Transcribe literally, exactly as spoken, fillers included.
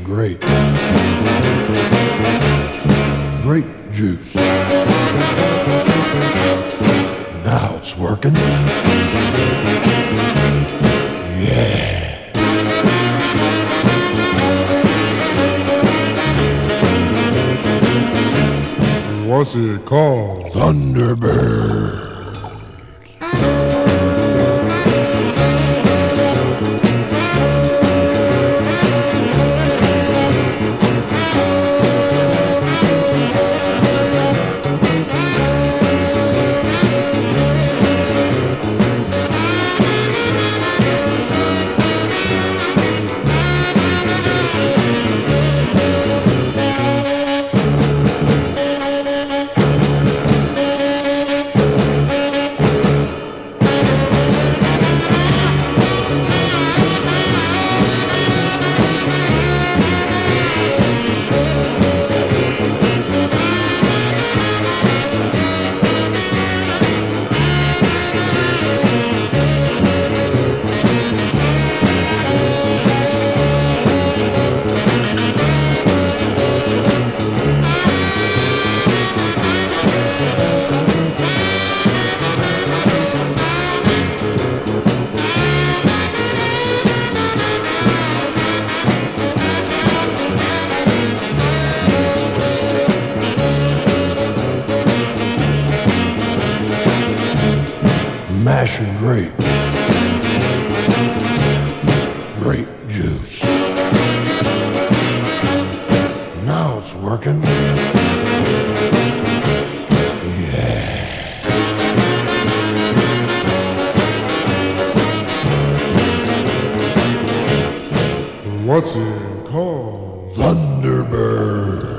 grape. Grape juice. Now it's working. Yeah. What's it called? Thunderbird. Mashing grape. Grape juice. Now it's working. Yeah. What's it called? Thunderbird.